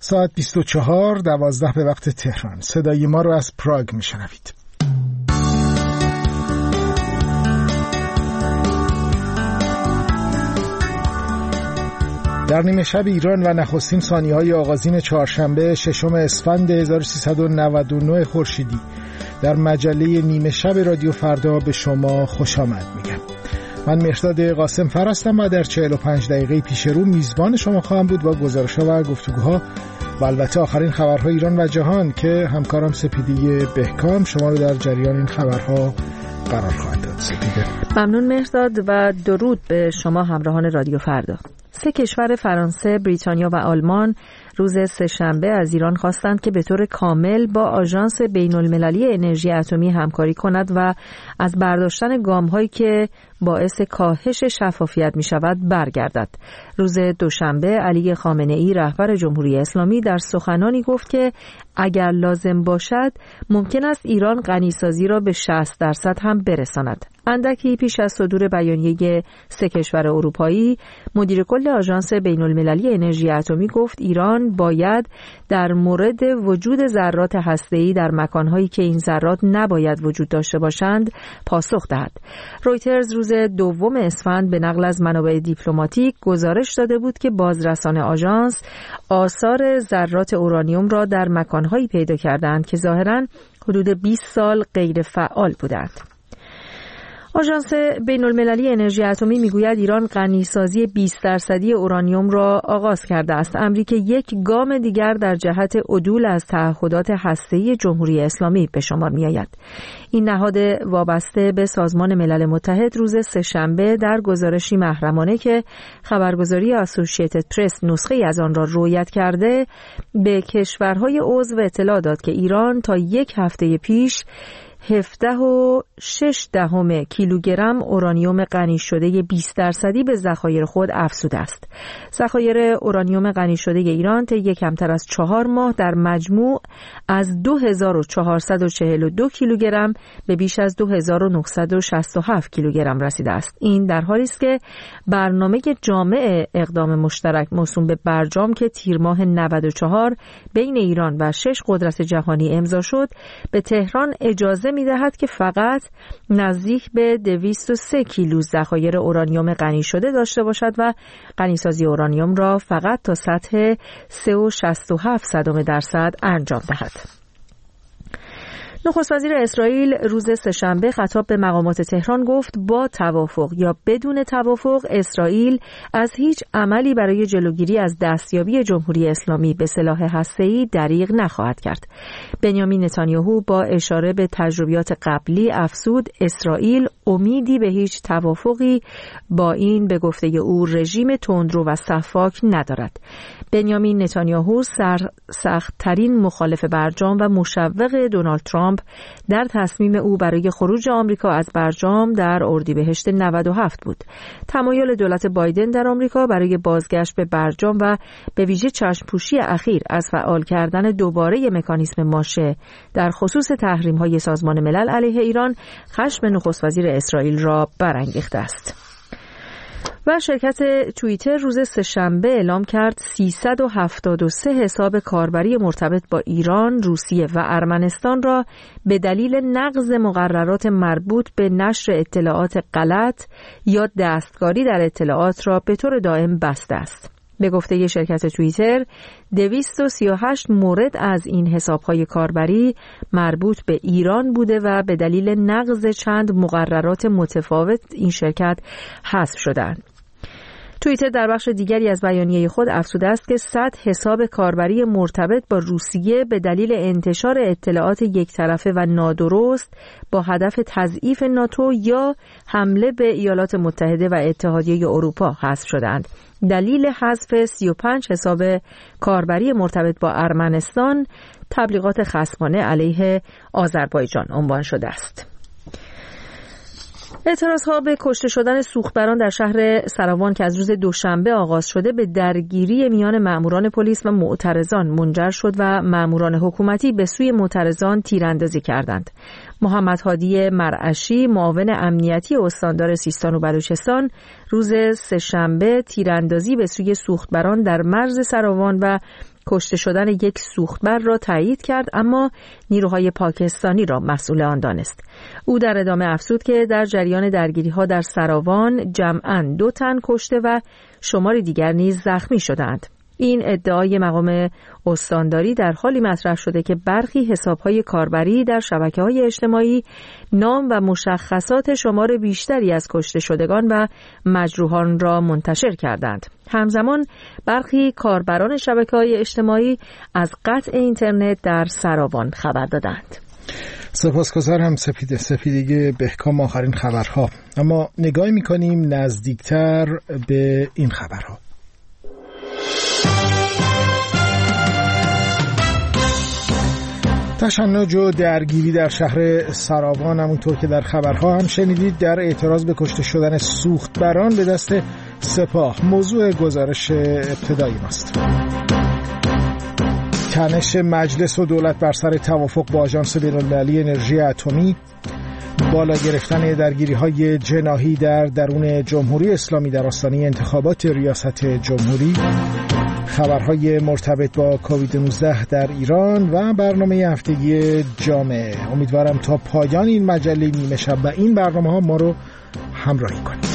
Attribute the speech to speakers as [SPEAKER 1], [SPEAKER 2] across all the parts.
[SPEAKER 1] ساعت 24:12 به وقت تهران. صدای ما رو از پراگ میشنوید. در نیمه شب ایران و نخستین ثانیه‌های آغازین چهارشنبه 6 اسفند 1399 خورشیدی در مجله نیمه شب رادیو فردا به شما خوش آمد میگم. من مهرداد قاسم فر هستم و در 45 دقیقه پیش رو میزبان شما خواهم بود با گزارش‌ها و گفتگوها و البته آخرین خبرهای ایران و جهان که همکارم سپیده بهکام شما رو در جریان این خبرها قرار خواهد داد. سپیده
[SPEAKER 2] ممنون مهرداد و درود به شما همراهان رادیو فردا. 3 کشور فرانسه، بریتانیا و آلمان روز سه‌شنبه از ایران خواستند که به طور کامل با آژانس بین‌المللی انرژی اتمی همکاری کند و از برداشتن گام‌هایی که باعث کاهش شفافیت می‌شود برگردد. روز دوشنبه علی خامنه‌ای رهبر جمهوری اسلامی در سخنانی گفت که اگر لازم باشد ممکن است ایران غنیسازی را به 60% هم برساند. اندکی پیش از صدور بیانیه 3 کشور اروپایی، مدیر کل آژانس بین‌المللی انرژی اتمی گفت ایران باید در مورد وجود ذرات هسته‌ای در مکان‌هایی که این ذرات نباید وجود داشته باشند پاسخ دهد. رویترز روز 2 اسفند به نقل از منابع دیپلماتیک گزارش داده بود که بازرسان آژانس آثار ذرات اورانیوم را در مکان‌هایی پیدا کردند که ظاهراً حدود 20 سال غیر فعال بودند. آژانس بین‌المللی انرژی اتمی میگوید ایران غنیسازی 20% اورانیوم را آغاز کرده است، امری که یک گام دیگر در جهت عدول از تعهدات هسته‌ای جمهوری اسلامی به شمار می‌آید. این نهاد وابسته به سازمان ملل متحد روز سه‌شنبه در گزارشی محرمانه که خبرگزاری اسوسییتد پرس نسخه‌ای از آن را روایت کرده، به کشورهای عضو اطلاع داد که ایران تا یک هفته پیش 17.6 کیلوگرم اورانیوم غنی شده 20% به ذخایر خود افزوده است. ذخایر اورانیوم غنی شده ایران طی کمتر از 4 ماه در مجموع از 2442 کیلوگرم به بیش از 2967 کیلوگرم رسیده است. این در حالی است که برنامه جامع اقدام مشترک موسوم به برجام که تیر ماه 94 بین ایران و 6 قدرت جهانی امضا شد، به تهران اجازه می‌دهد که فقط نزدیک به 203 کیلو ذخایر اورانیوم غنی شده داشته باشد و غنیسازی اورانیوم را فقط تا سطح 3.67% انجام دهد. نخست وزیر اسرائیل روز سه‌شنبه خطاب به مقامات تهران گفت با توافق یا بدون توافق اسرائیل از هیچ عملی برای جلوگیری از دستیابی جمهوری اسلامی به سلاح هسته‌ای دریغ نخواهد کرد. بنیامین نتانیاهو با اشاره به تجربیات قبلی افزود اسرائیل امیدی به هیچ توافقی با این به گفته او رژیم تندرو و سفاک ندارد. بنیامین نتانیاهو سخت‌ترین مخالف برجام و مشوق دونالد ترامپ در تصمیم او برای خروج آمریکا از برجام در اردیبهشت 97 بود. تمایل دولت بایدن در آمریکا برای بازگشت به برجام و به ویژه چشم‌پوشی اخیر از فعال کردن دوباره مکانیسم ماشه در خصوص تحریم‌های سازمان ملل علیه ایران خشم نخست وزیر اسرائیل را برانگیخته است. و شرکت توییتر روز سه‌شنبه اعلام کرد 373 حساب کاربری مرتبط با ایران، روسیه و ارمنستان را به دلیل نقض مقررات مربوط به نشر اطلاعات غلط یا دستکاری در اطلاعات را به طور دائم بسته است. به گفته شرکت توییتر 238 مورد از این حساب‌های کاربری مربوط به ایران بوده و به دلیل نقض چند مقررات متفاوت این شرکت حذف شدند. توییتر در بخش دیگری از بیانیه خود افزوده است که 100 حساب کاربری مرتبط با روسیه به دلیل انتشار اطلاعات یک طرفه و نادرست با هدف تضعیف ناتو یا حمله به ایالات متحده و اتحادیه اروپا حذف شدند. دلیل حذف 35 حساب کاربری مرتبط با ارمنستان تبلیغات خصمانه علیه آذربایجان عنوان شده است. اعتراضها به کشته شدن سوخبران در شهر سراوان که از روز دوشنبه آغاز شده به درگیری میان ماموران پلیس و معترضان منجر شد و ماموران حکومتی به سوی معترضان تیراندازی کردند. محمد هادی مرعشی معاون امنیتی استاندار سیستان و بلوچستان روز سه‌شنبه تیراندازی به سوی سوختبران در مرز سراوان و کشته شدن یک سوختبر را تایید کرد، اما نیروهای پاکستانی را مسئول آن دانست. او در ادامه افزود که در جریان درگیری‌ها در سراوان جمعاً 2 تن کشته و شمار دیگر نیز زخمی شدند. این ادعای مقام استانداری در حالی مطرح شده که برخی حساب‌های کاربری در شبکه‌های اجتماعی نام و مشخصات شمار بیشتری از کشته شدگان و مجروحان را منتشر کردند. همزمان برخی کاربران شبکه‌های اجتماعی از قطع اینترنت در سراوان خبر دادند.
[SPEAKER 1] سپاسگزارم سپیدگی بهکام. آخرین خبرها، اما نگاهی می‌کنیم نزدیکتر به این خبرها. تشنج و درگیری در شهر سراوان، همونطور که در خبرها هم شنیدید، در اعتراض به کشته شدن سوختبران به دست سپاه موضوع گزارش ابتدایی ماست. تنش مجلس و دولت بر سر توافق با آژانس بین‌المللی انرژی اتمی، بالا گرفتن درگیری‌های جناحی در درون جمهوری اسلامی در آستانه انتخابات ریاست جمهوری، خبرهای مرتبط با کووید 19 در ایران و برنامه هفتگی جامعه. امیدوارم تا پایان این مجله نیمه شب و این برنامه‌ها ما رو همراهی کنید.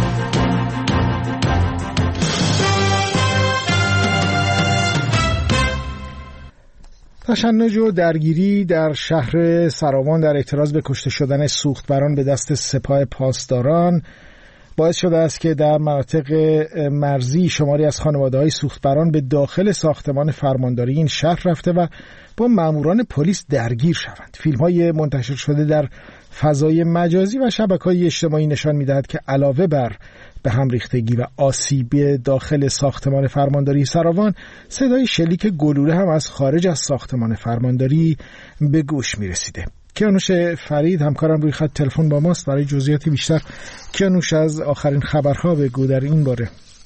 [SPEAKER 1] تشنج و درگیری در شهر سراوان در اعتراض به کشته شدن سوختبران به دست سپاه پاسداران باعث شده است که در مناطق مرزی شماری از خانواده‌های سوختبران به داخل ساختمان فرمانداری این شهر رفته و با ماموران پلیس درگیر شوند. فیلم‌های منتشر شده در فضای مجازی و شبکه‌های اجتماعی نشان می‌دهد که علاوه بر به هم ریختگی و آسیب داخل ساختمان فرمانداری سراوان، صدای شلیک گلوله هم از خارج از ساختمان فرمانداری به گوش می‌رسیده. کیانوش فرید همکارم روی خط تلفن با ماست برای جزئیات بیشتر. کیانوش، از آخرین خبرها بگو در این باره.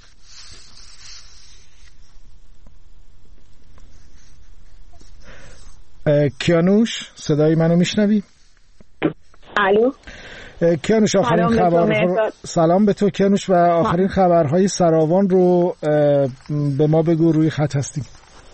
[SPEAKER 1] کیانوش، صدای منو میشنوی؟
[SPEAKER 3] الو
[SPEAKER 1] کیانوش، آخرین خبرها. سلام به تو کیانوش، و آخرین خبرهای سراوان رو به ما بگو، روی خط هستیم.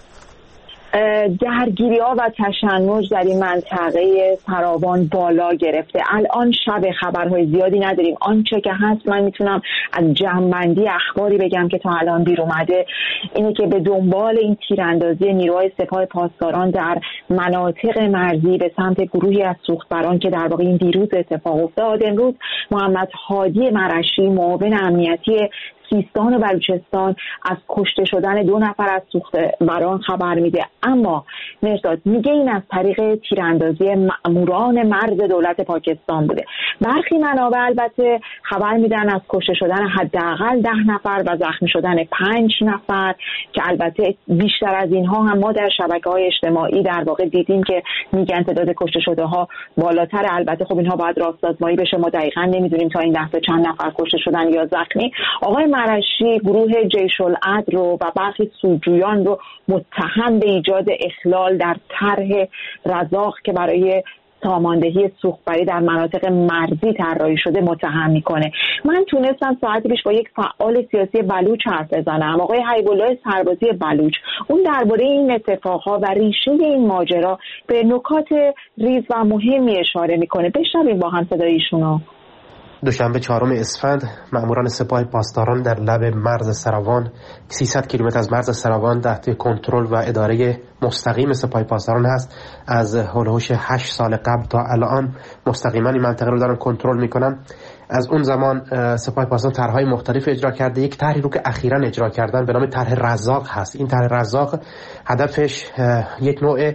[SPEAKER 3] درگیری‌ها و تشنج در این منطقه سراوان بالا گرفته. الان شب خبرهای زیادی نداریم. آنچه که هست من میتونم از جمع‌بندی اخباری بگم که تا الان بیرون اومده اینه که به دنبال این تیراندازی نیروهای سپاه پاسداران در مناطق مرزی به سمت گروهی از سوختبران که در واقع این دیروز اتفاق افتاد، امروز محمد هادی مرشی، معاون امنیتی سیستان و بلوچستان، از کشته شدن 2 نفر از سوختبران خبر میده. اما مرزاد میگه این از طریق تیراندازی ماموران مرز دولت پاکستان بوده. برخی منابع البته خبر میدن از کشته شدن حداقل 10 نفر و زخمی شدن 5 نفر که البته بیشتر از اینها هم ما در شبکه‌های اجتماعی در واقع دیدیم که میگن تعداد کشته شده ها بالاتر. البته خب اینها باید راست‌آزمایی بشه، ما دقیقاً نمیدونیم تا این لحظه چند نفر کشته شدن یا زخمی. آقای مرشی گروه جیش العدل رو و برخی سودجویان رو متهم به ایجاد اخلال در طرح رزاق که برای ساماندهی سوختبری در مناطق مرزی طراحی شده متهم میکنه. من تونستم ساعتی پیش با یک فعال سیاسی بلوچ حرف بزنم، آقای حیب‌الله سربازی بلوچ. اون درباره این اتفاقها و ریشه این ماجرا به نکات ریز و مهمی اشاره میکنه. بشنویم با هم صدای ایشونو.
[SPEAKER 4] دوشنبه 4 اسفند ماموران سپاه پاسداران در لب مرز سراوان 300 کیلومتر از مرز سراوان تحت کنترل و اداره مستقیم سپاه پاسداران هست. از هولوش 8 سال قبل تا الان مستقیما این منطقه رو دارن کنترل میکنن. از اون زمان سپاه پاسداران طرح‌های مختلف اجرا کرده. یک طرحی رو که اخیراً اجرا کردن به نام طرح رزاق هست. این طرح رزاق هدفش یک نوع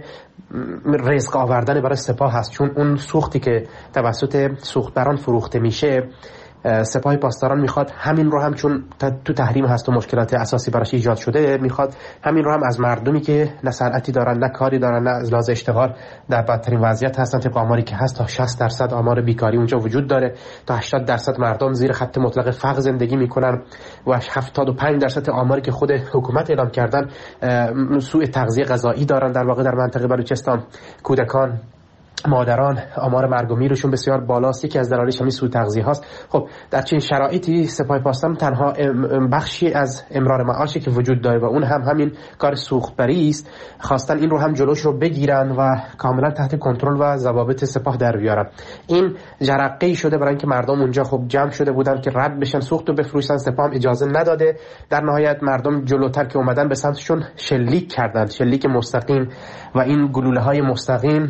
[SPEAKER 4] رزق آوردن برای سپاه هست، چون اون سوختی که توسط سوختبران فروخته میشه سپاه پاسداران میخواد همین رو هم، چون تو تحریم هست و مشکلات اساسی براش ایجاد شده، میخواد همین رو هم از مردمی که نه صنعتی دارن نه کاری دارن نه از لحاظ اشتغال در بدترین وضعیت هستن، طبق آماری که هست تا 60% آمار بیکاری اونجا وجود داره، تا 80% مردم زیر خط مطلق فقر زندگی میکنن و 75% آماری که خود حکومت اعلام کردن سوء تغذیه غذایی دارن در واقع در منطقه بلوچستان. کودکان مادران آمار مرگ و میرشون بسیار بالاست. یکی از دلایلش همین سوء تغذیه هاست. خب در چنین شرایطی سپاه پاسداران تنها بخشی از امرار معاشی که وجود داره و اون همین کار سوختبری است. خواستن این رو هم جلوش رو بگیرن و کاملا تحت کنترل و ضوابط سپاه در بیارن. این جرقه‌ای شده برای اینکه مردم اونجا خب جمع شده بودن که رد بشن، سوخت رو بفروشن. سپاه هم اجازه نداده. در نهایت مردم جلوتر که اومدن به سمتشون شلیک کردند، شلیک مستقیم، و این گلوله‌های مستقیم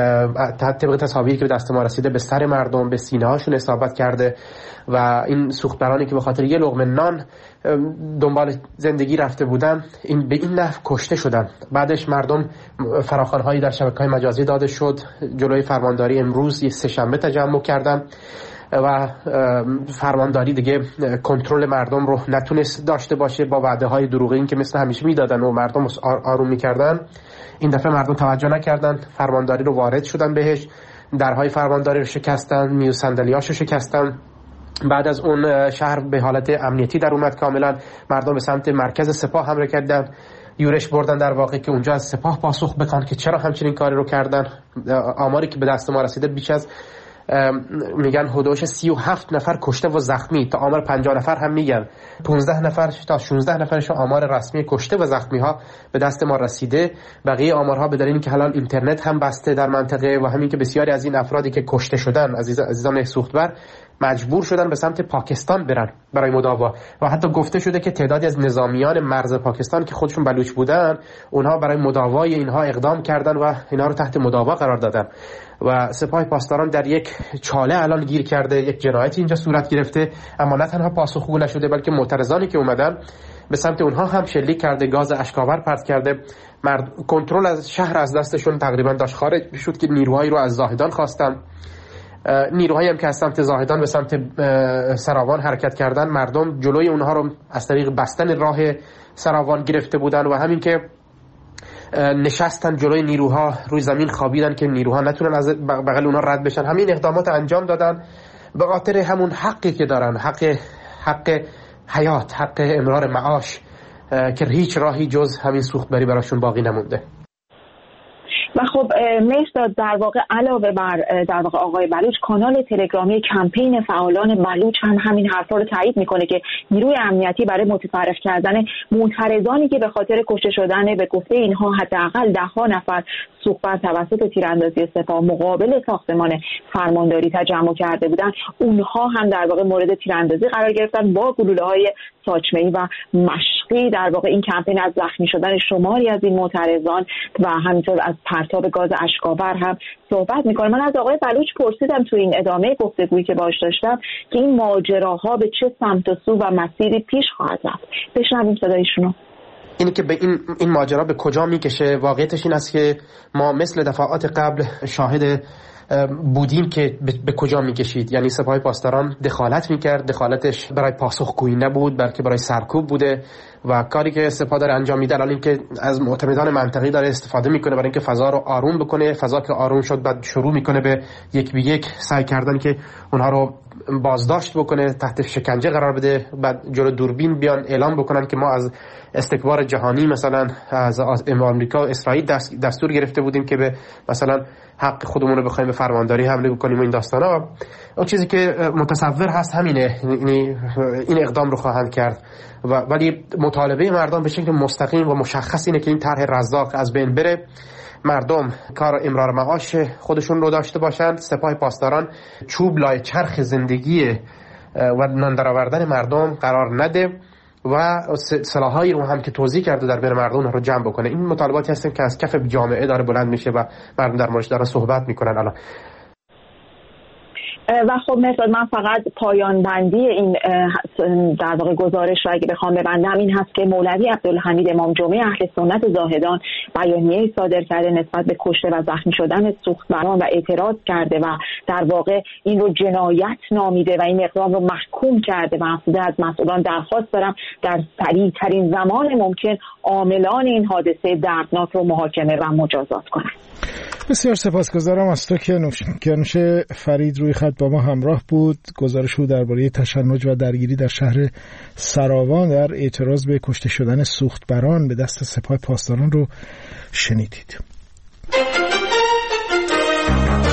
[SPEAKER 4] طبق تصاویری که به دست ما رسیده به سر مردم، به سینه هاشون اصابت کرده و این سوختبرانی که به خاطر یه لقمه نان دنبال زندگی رفته بودن به این نحو کشته شدن. بعدش مردم فراخوان‌هایی در شبکه‌های مجازی داده شد. جلوی فرمانداری امروز یه سه‌شنبه تجمع کردن و فرمانداری دیگه کنترل مردم رو نتونست داشته باشه با وعده‌های دروغین که مثل همیشه میدادن و مردم آروم می‌کردن. این دفعه مردم توجه نکردن، فرمانداری رو وارد شدن بهش، درهای فرمانداری رو شکستن، میز و صندلی‌هاش رو شکستن. بعد از اون شهر به حالت امنیتی در اومد کاملا. مردم به سمت مرکز سپاه حمله کردن، یورش بردن در واقع که اونجا از سپاه پاسخ بکن که چرا همچین کاری رو کردن. آماری که به دست ما رسیده بیش از میگن حدود 37 نفر کشته و زخمی، تا آمار 50 نفر هم میگن. 15 نفر تا 16 نفرش آمار رسمی کشته و زخمی ها به دست ما رسیده. بقیه آمارها به دلیل اینکه حالا اینترنت هم بسته در منطقه و همین که بسیاری از این افرادی که کشته شدن، عزیزان سوختبر، مجبور شدن به سمت پاکستان برن برای مداوا و حتی گفته شده که تعدادی از نظامیان مرز پاکستان که خودشون بلوچ بودن، اونها برای مداوای اینها اقدام کردن و اینا رو تحت مداوا قرار دادن و سپاه پاسداران در یک چاله الان گیر کرده. یک جنایتی اینجا صورت گرفته، اما نه تنها پاسخگو نشده بلکه معترضانی که اومدن به سمت اونها هم شلیک کرده، گاز اشک‌آور پرت کرده. کنترل از شهر از دستشون تقریبا داشت خارج شد که نیروهایی رو از زاهدان خواستن. نیروهایی هم که از سمت زاهدان به سمت سراوان حرکت کردن، مردم جلوی اونها رو از طریق بستن راه سراوان گرفته بودن و همین که نشستن جلوی نیروها روی زمین خوابیدن که نیروها نتونن از بغل اونها رد بشن. همین اقدامات انجام دادن به خاطر همون حقی که دارن، حق حیات، حق امرار معاش، که هیچ راهی جز همین سوختبری براشون باقی نمونده.
[SPEAKER 3] و خب مهرداد، در واقع علاوه بر در واقع آقای بلوچ، کانال تلگرامی کمپین فعالان بلوچ هم همین حرفا رو تایید میکنه که نیروی امنیتی برای متفرق کردن معترضانی که به خاطر کشته شدن به گفته اینها حداقل 10 نفر سوختبر توسط تیراندازی سپاه مقابل ساختمان فرمانداری تجمع کرده بودن، اونها هم در واقع مورد تیراندازی قرار گرفتن با گلوله‌های ساچمه‌ای و مشقی. در واقع این کمپین از زخمی شدن شماری از این معترضان و همینطور از پرتاب گاز اشک‌آور هم صحبت می‌کنه. من از آقای بلوچ پرسیدم تو این ادامه گفتگویی که باهاش داشتم که این ماجراها به چه سمت و سو و مسیری پیش خواهد رفت. بشنویم صدایشون رو.
[SPEAKER 4] اینی که به این ماجرا به کجا میکشه، واقعیتش این است که ما مثل دفعات قبل شاهد بودیم که به کجا میکشید. یعنی سپاه پاسداران دخالت میکرد، دخالتش برای پاسخگویی نبود بلکه برای سرکوب بوده و کاری که سپاه داره انجام میده الان این که از معتمدان منطقی داره استفاده میکنه برای اینکه فضا رو آروم بکنه. فضا که آروم شد بعد شروع میکنه به یک به یک سعی کردن که اونها رو بازداشت بکنه، تحت شکنجه قرار بده، بعد جلو دوربین بیان اعلام بکنن که ما از استکبار جهانی مثلا از آمریکا و اسرائیل دستور گرفته بودیم که به مثلا حق خودمون رو بخوایم به فرمانداری حمله بکنیم و این داستانا. اون چیزی که متصور هست همینه، این اقدام رو خواهند کرد ولی مطالبه مردم به شکل مستقیم و مشخص اینه که این طرح رزاق از بین بره، مردم کار امرار معاش خودشون رو داشته باشند، سپاه پاسداران چوب لای چرخ زندگی و نان درآوردن مردم قرار نده و سلاحایی رو هم که توزیع کرده در بین مردم رو جمع بکنه. این مطالباتی هستن که از کف جامعه داره بلند میشه و مردم در موردش دارن صحبت میکنن الان.
[SPEAKER 3] و خب مثلا من فقط پایان بندی این در واقع گزارش رو اگه بخوام ببندم این هست که مولوی عبدالحمید امام جمعه اهل سنت زاهدان بیانیه‌ای صادر کرده نسبت به کشته و زخمی شدن سوختبران و اعتراض کرده و در واقع این رو جنایت نامیده و این اقدام رو محکوم کرده و از مسئولان درخواست دارم در سریع‌ترین زمان ممکن عاملان این حادثه دردناک رو محاکمه و مجازات کنند.
[SPEAKER 1] بسیار سپاسگزارم از تو کیانوش فرید روی خط با ما همراه بود. گزارش او درباره تشنج و درگیری در شهر سراوان در اعتراض به کشته شدن سوختبران به دست سپاه پاسداران رو شنیدید.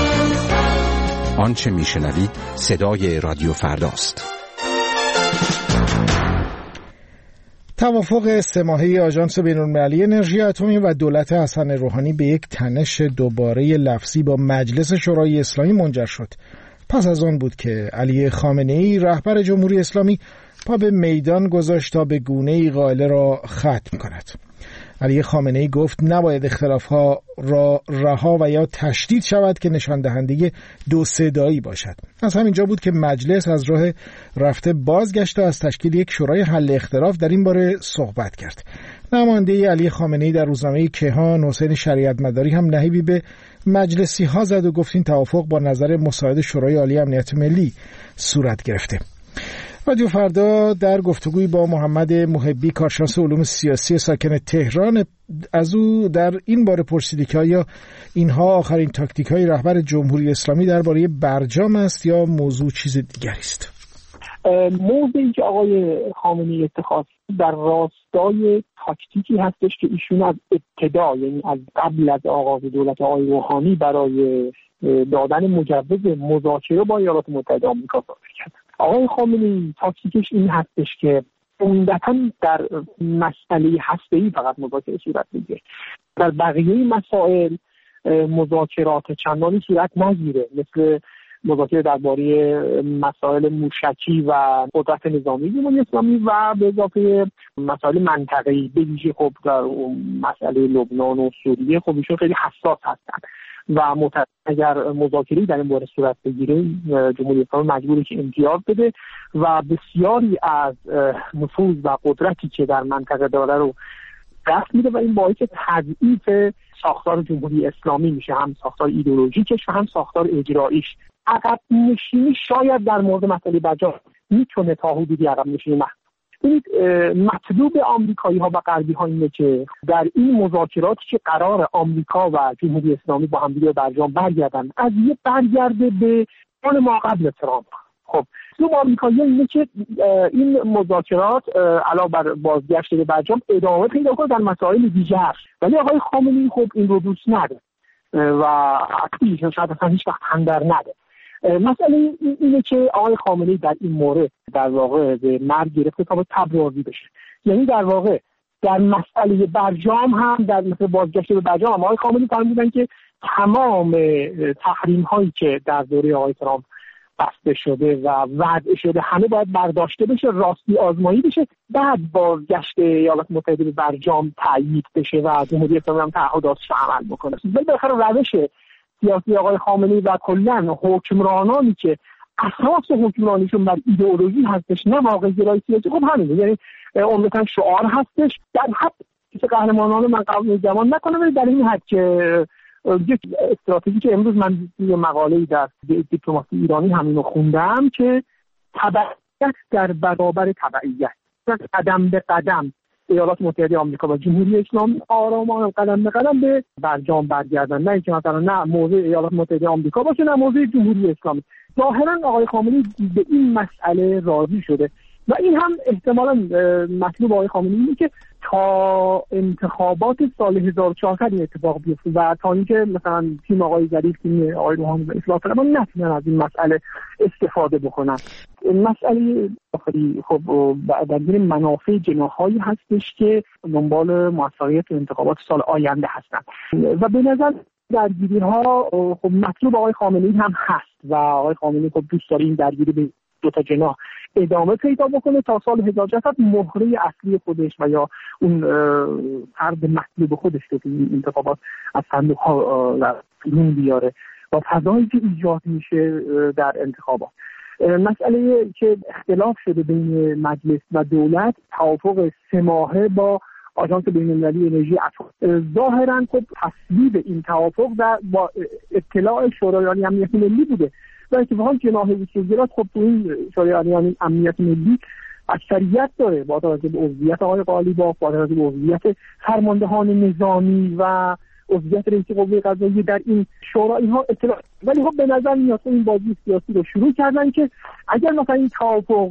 [SPEAKER 5] آنچه میشنوید صدای رادیو فرداست.
[SPEAKER 1] توافق 3 ماهه آژانس بین‌المللی انرژی اتمی و دولت حسن روحانی به یک تنش دوباره لفظی با مجلس شورای اسلامی منجر شد. پس از آن بود که علی خامنه‌ای رهبر جمهوری اسلامی پا به میدان گذاشت تا به گونه‌ای قائله را ختم کند. علی خامنه‌ای گفت نباید اختلاف‌ها را رها و یا تشدید شود که نشان دهنده دو صدایی باشد. از همینجا بود که مجلس از راه رفته بازگشت و از تشکیل یک شورای حل اختلاف در این باره صحبت کرد. نماینده علی خامنه‌ای در روزنامه کیهان حسین شریعت مداری هم نهیبی به مجلسی ها زد و گفت این توافق با نظر مساعد شورای عالی امنیت ملی صورت گرفته. رادیو فردا در گفتگوی با محمد محبی کارشناس علوم سیاسی ساکن تهران از او در این باره پرسیدی که آیا اینها آخرین تاکتیک‌های رهبر جمهوری اسلامی درباره برجام است یا موضوع چیز دیگری است؟
[SPEAKER 6] موضوعی که آقای خامنه‌ای اتخاذ در راستای تاکتیکی هستش که ایشون از ابتدا، یعنی از قبل از آغاز دولت آقای روحانی، برای دادن مجوز مذاکره با ایالات متحده آمریکا صادر کرد. آقای خامنه‌ای تاکتیکش این هستش که عمدتاً در مسئله هسته‌ای فقط مذاکره صورت بگیره، در بقیه مسائل مذاکرات چندانی صورت نگیره، مثل مذاکره درباره مسائل موشکی و قدرت نظامی جمهوری اسلامی و به اضافه مسائل منطقه‌ای، به ویژه خب در مسئله لبنان و سوریه خب ایشون خیلی حساس هستن و اگر مذاکره‌ای در این باره صورت بگیره جمهوری اسلامی مجبوره که امتیاز بده و بسیاری از نفوذ و قدرتی که در منطقه داره رو دست میده و این باعث تضعیف ساختار جمهوری اسلامی میشه، هم ساختار ایدئولوژیکش و هم ساختار اجراییش. عقب نشینی شاید در مورد مسئله برجام میتونه تا حدودی عقب نشینی ببینید مطلوب آمریکایی ها و غربی ها اینه که در این مذاکرات که قرار آمریکا و جمهوری اسلامی با هم دیگه برجام برگردن، از یه برگرده به اون ما قبل ترامپ. خب مطلوب آمریکایی اینه که این مذاکرات علاوه بر بازگشت به برجام ادامه پیدا کنه در مسائل دیگر، ولی آقای خامنه‌ای خب این رو دوست نداره و اکتیش شاید اصلا هیچ وقت هم در نده. مسئله اینه که آقای خامنه‌ای در این مورد در واقع به مرگ گرفته تا به تبرازی بشه، یعنی در واقع در مسئله برجام هم در مثل بازگشت به برجام هم آقای خامنه‌ای فرمودن که تمام تحریم هایی که در دوره آقای ترامپ بسته شده و وضع شده همه باید برداشته بشه، راستی آزمایی بشه، بعد بازگشت ایالات متحده به برجام تأیید بشه و جمهوری اسلامی هم تعهداتش رو عمل بکنه. بالاخره روش سیاسی آقای خامنه‌ای و کلاً حکمرانانی که اساس حکمرانیشون بر ایدئولوژی هستش نه واقع‌گرایی سیاسی، خب همینه، یعنی عمدتاً شعار هستش در حد که قهرمانان من قبل زمان نکنه، ولی در این حد که یک استراتژی که امروز من یه مقاله‌ای در دیپلماسی ایرانی همینو خوندم که تبعیت در برابر تبعیت، قدم به قدم ایالات متحده آمریکا و جمهوری اسلامی آرام قدم به قدم به برجام برگردن، نه اینکه مثلا نه موضع ایالات متحده آمریکا باشه نه موضع جمهوری اسلامی. ظاهرا آقای خامنه‌ای به این مسئله راضی شده و این هم احتمالاً مطلوب آقای خامنه‌ای اینه که تا انتخابات سال 1400 این اتفاق بیفته و تا اینکه مثلا تیم آقای ظریف، تیم آقای روحانی و اصلاح طلبان نتونن از این مسئله استفاده بکنن. مسئله آخری خب درگیر منافع جناح‌هایی هستش که دنبال موفقیت انتخابات سال آینده هستن و به نظر درگیری‌ها خب مطلوب آقای خامنه‌ای هم هست و آقای خامنه‌ای خب دوست داره این درگیری به دو تا جناح ادامه پیدا بکنه تا سال 1400 مهره اصلی خودش و یا اون فرد مطلوب خودش که این انتخابات از صندوق‌ها بیرون بیاره و فضایی که ایجاد میشه در انتخابات. مسئله که اختلاف شده بین مجلس و دولت توافق 3 ماهه با آژانس بین‌المللی انرژی اتمی، ظاهراً خب تصویب این توافق با اطلاع شورای عالی امنیت ملی بوده و اتفاقاً جناح ویسلگراد خب تو این شورای عالی امنیت ملی اکثریت داره با توجه به عضویت آقای قالیباف، با توجه به عضویت فرماندهان نظامی و عضویت رئیس قوه قضاییه در این شورا اینها اطلاع، ولی خب به نظر میاد این بازی سیاسی رو شروع کردن که اگر مثلا این توافق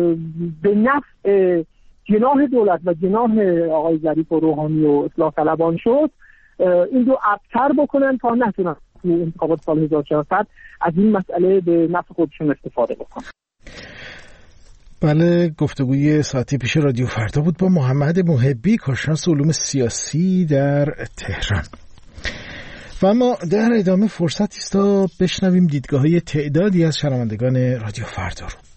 [SPEAKER 6] به نفع جناح دولت و جناح آقای ظریف و روحانی و اصلاح طلبان شد، این رو ابتر بکنن تا نتونن تو انتخابات سال 1400 از این مسئله به نفع خودشون استفاده بکنن.
[SPEAKER 1] بله، گفتگوی ساعتی پیش رادیو فردا بود با محمد محبی، کارشناس علوم سیاسی در تهران. و اما در ادامه فرصتی است تا بشنویم دیدگاه‌های تعدادی از شنوندگان رادیو فردا رو.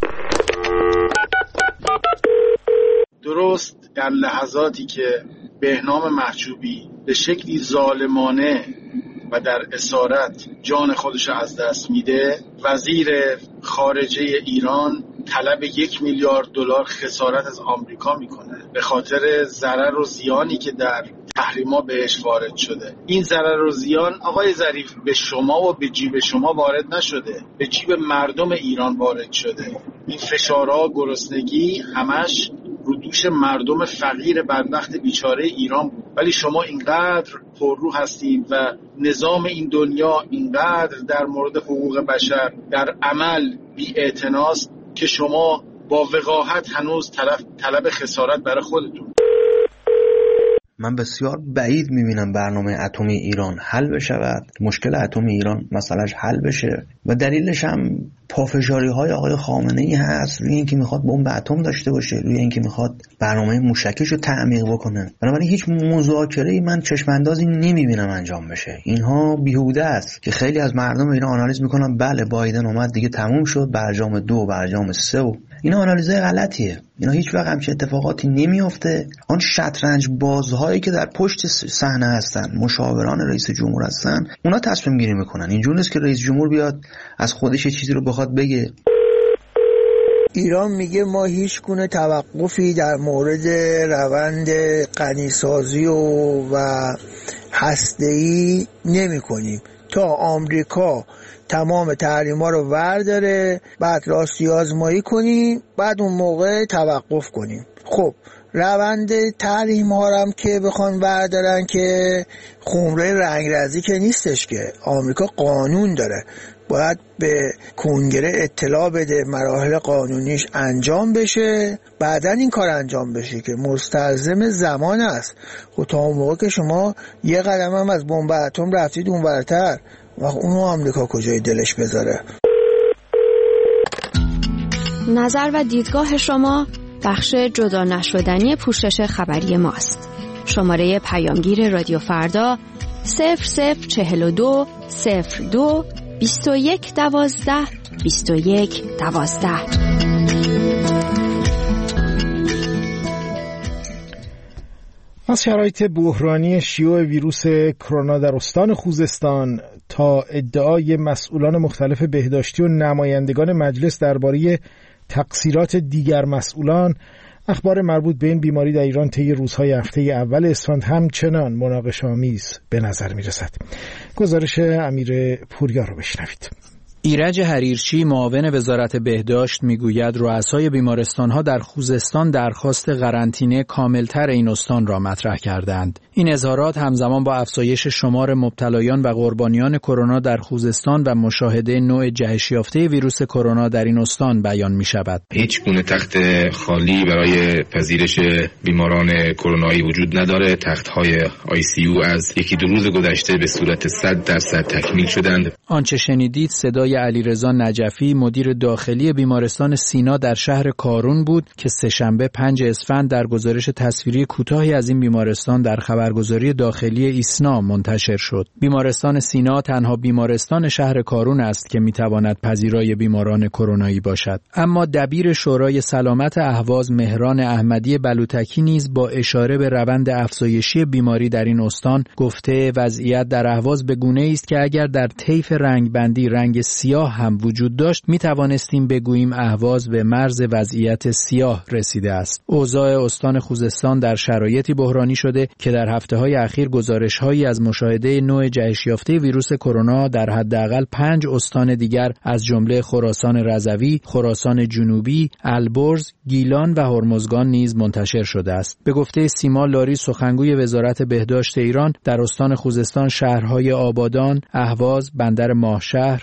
[SPEAKER 7] درست در لحظاتی که بهنام محجوبی به شکلی ظالمانه و در اسارت جان خودش از دست میده، وزیر خارجه ایران طلب 1 میلیارد دلار خسارت از آمریکا میکنه به خاطر ضرر و زیانی که در تحریما بهش وارد شده. این ضرر و زیان آقای ظریف به شما و به جیب شما وارد نشده، به جیب مردم ایران وارد شده. این فشارها، گرسنگی همش رو دوش مردم فقیر بدبخت بیچاره ایران بود، ولی شما اینقدر پررو هستید و نظام این دنیا اینقدر در مورد حقوق بشر در عمل بی‌اعتناست که شما با وقاحت هنوز طلب خسارت برای خودتون.
[SPEAKER 8] من بسیار بعید میبینم برنامه اتمی ایران حل بشود، مشکل اتمی ایران مسئلهش حل بشه و دلیلش هم پافشاری های آقای خامنه‌ای هست روی اینکه میخواد بمب اتم داشته باشه، روی اینکه میخواد برنامه موشکیش رو تعمیق بکنه. بنابراین هیچ مذاکره‌ای من چشم‌اندازی نمیبینم انجام بشه. اینها بیهوده است که خیلی از مردم ایران آنالیز میکنن بله بایدن اومد دیگه تموم شد، برجام 2 برجام 3 و اینا آنالیزهای غلطیه. اینا هیچ وقت همچین اتفاقاتی نمیافته. آن شطرنج بازهایی که در پشت صحنه هستن، مشاوران رئیس جمهور هستن، اونا تصمیم گیری میکنن. اینجوری نیست که رئیس جمهور بیاد از خودش چیزی رو بخواد بگه.
[SPEAKER 9] ایران میگه ما هیچ گونه توقفی در مورد روند غنیسازی و هسته‌ای نمی‌کنیم تا آمریکا تمام تحریما رو ورداره، بعد راستی آزمایی کنیم، بعد اون موقع توقف کنیم. خب روند تحریم ها هم که بخوان وردارن که خمره رنگرزی که نیستش، که آمریکا قانون داره، باید به کنگره اطلاع بده، مراحل قانونیش انجام بشه، بعدن این کار انجام بشه که مستلزم زمان است. خب تا اون موقع که شما یه قدم هم از بمب اتم رفتید اون ورتر، و اونو آمریکا کجای دلش بذاره؟
[SPEAKER 10] نظر و دیدگاه شما بخش جدا نشدنی پوشش خبری ماست. شماره پیامگیر رادیو فردا 0042 02 21 12 21 12.
[SPEAKER 1] از شرایط بحرانی شیوع ویروس کرونا در استان خوزستان تا ادعای مسئولان مختلف بهداشتی و نمایندگان مجلس درباره تقصیرات دیگر مسئولان، اخبار مربوط به این بیماری در ایران طی روزهای هفته اول اسفند همچنان مناقشه‌آمیز به نظر می‌رسد. گزارش امیر پوریا رو بشنوید.
[SPEAKER 11] ایرج حریرچی معاون وزارت بهداشت میگوید رؤسای بیمارستان‌ها در خوزستان درخواست قرنطینه کاملتر این استان را مطرح کردند. این اظهارات همزمان با افزایش شمار مبتلایان و قربانیان کرونا در خوزستان و مشاهده نوع جهش یافته ویروس کرونا در این استان بیان می‌شود.
[SPEAKER 12] هیچ گونه تخت خالی برای پذیرش بیماران کرونایی وجود نداره. تخت‌های ICU از یکی دو روز گذشته به صورت 100% تکمیل شدند.
[SPEAKER 11] آنچه شنیدید صدای علیرضا نجفی مدیر داخلی بیمارستان سینا در شهر کارون بود که سه‌شنبه 5 اسفند در گزارش تصویری کوتاهی از این بیمارستان در خبرگزاری داخلی ایسنا منتشر شد. بیمارستان سینا تنها بیمارستان شهر کارون است که میتواند پذیرای بیماران کرونایی باشد. اما دبیر شورای سلامت اهواز مهران احمدی بلوتکی نیز با اشاره به روند افزایشی بیماری در این استان گفته وضعیت در اهواز به گونه‌ای است که اگر در طیف رنگبندی رنگ سیاه هم وجود داشت می توانستیم بگوییم اهواز به مرز وضعیت سیاه رسیده است. اوضاع استان خوزستان در شرایطی بحرانی شده که در هفته‌های اخیر گزارش‌هایی از مشاهده نوع جهش یافته ویروس کرونا در حداقل 5 استان دیگر از جمله خراسان رضوی، خراسان جنوبی، البرز، گیلان و هرمزگان نیز منتشر شده است. به گفته سیما لاری سخنگوی وزارت بهداشت ایران در استان خوزستان شهرهای آبادان، اهواز، بندر ماهشهر، خرم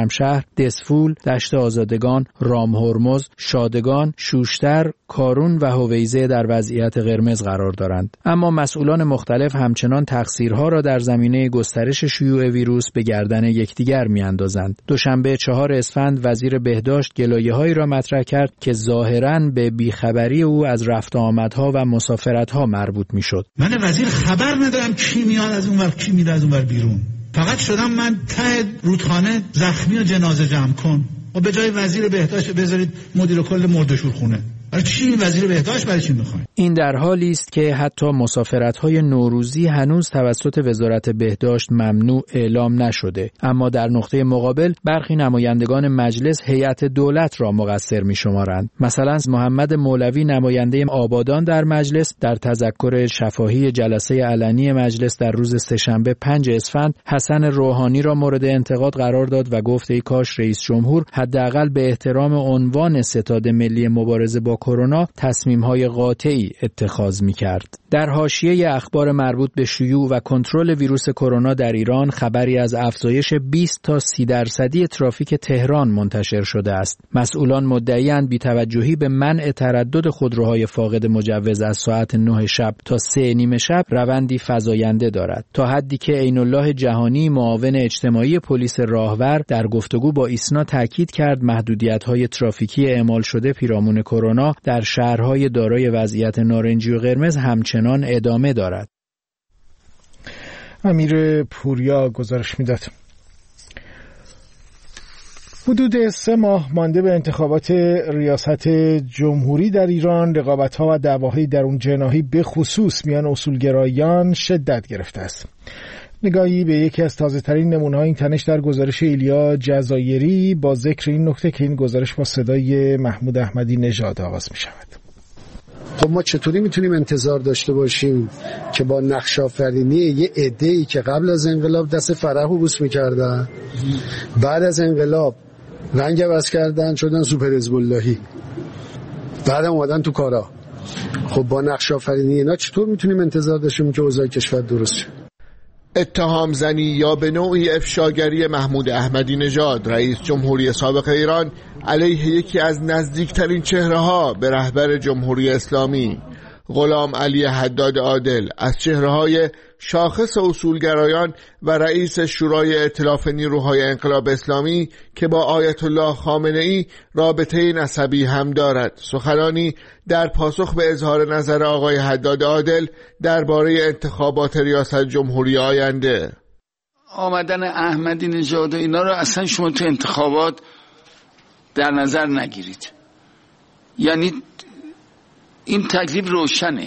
[SPEAKER 11] خرمشهر، دسفول، دشت آزادگان، رامهرمز، شادگان، شوشتر، کارون و هویزه در وضعیت قرمز قرار دارند. اما مسئولان مختلف همچنان تقصیرها را در زمینه گسترش شیوع ویروس به گردن یکدیگر می‌اندازند. دوشنبه 4 اسفند وزیر بهداشت گلایه‌هایی را مطرح کرد که ظاهراً به بیخبری او از رفت و آمدها و مسافرت‌ها مربوط می‌شد.
[SPEAKER 13] من وزیر خبر ندارم کی میاد از اون ور کی میره از اون ور بیرون. فقط شدم من ته رودخانه زخمی و جنازه جمع کن و به جای وزیر بهداشت بذارید مدیر کل مرده‌شورخونه. برای چی وزیر بهداشت برای چی میخواین؟
[SPEAKER 11] این در حالی است که حتی مسافرت‌های نوروزی هنوز توسط وزارت بهداشت ممنوع اعلام نشده، اما در نقطه مقابل برخی نمایندگان مجلس هیئت دولت را مقصر می‌شمارند. مثلا محمد مولوی نماینده آبادان در مجلس در تذکر شفاهی جلسه علنی مجلس در روز سه‌شنبه 5 اسفند حسن روحانی را مورد انتقاد قرار داد و گفت ای کاش رئیس جمهور حداقل به احترام عنوان ستاد ملی مبارزه با کرونا تصمیم‌های قاطعی اتخاذ می‌کرد. در حاشیه اخبار مربوط به شیوع و کنترل ویروس کرونا در ایران خبری از افزایش 20 تا 30% ترافیک تهران منتشر شده است. مسئولان مدعی‌اند بی‌توجهی به منع تردد خودروهای فاقد مجوز از ساعت 9 شب تا 3 نیم شب روندی فزاینده دارد، تا حدی که عین الله جهانی معاون اجتماعی پلیس راهور در گفتگو با ایسنا تاکید کرد محدودیت‌های ترافیکی اعمال شده پیرامون کرونا در شهرهای دارای وضعیت نارنجی و قرمز همچنان ادامه دارد.
[SPEAKER 1] امیر پوریا گزارش میداد. حدود 3 ماه مانده به انتخابات ریاست جمهوری در ایران، رقابت‌ها و دعواهای درون جناحی به خصوص میان اصولگرایان شدت گرفته است. نگاهی به یکی از تازه‌ترین نمونه‌های این تنش در گزارش ایلیا جزایری با ذکر این نکته که این گزارش با صدای محمود احمدی نژاد آغاز می‌شود.
[SPEAKER 14] خب ما چطوری میتونیم انتظار داشته باشیم که با نقش آفرینی یه عده‌ای که قبل از انقلاب دست فرح و بوس می‌کردن، بعد از انقلاب رنگ عوض کردن شدن سوپر حزب اللهی، بعد اومدن تو کارا، خب با نقش آفرینی اینا چطور میتونیم انتظار داشته باشیم که اوضاع کشور درست شه؟
[SPEAKER 15] اتهام زنی یا به نوعی افشاگری محمود احمدی نژاد رئیس جمهوری سابق ایران علیه یکی از نزدیکترین چهره‌ها به رهبر جمهوری اسلامی، غلام علی حداد عادل، از چهره‌های شاخص اصولگرایان و رئیس شورای ائتلاف نیروهای انقلاب اسلامی که با آیت الله خامنه‌ای رابطه نسبی هم دارد، سخنانی در پاسخ به اظهار نظر آقای حداد عادل درباره انتخابات ریاست جمهوری آینده.
[SPEAKER 16] آمدن احمدی نژاد و اینا رو اصلا شما تو انتخابات در نظر نگیرید. یعنی این تکلیف روشنه.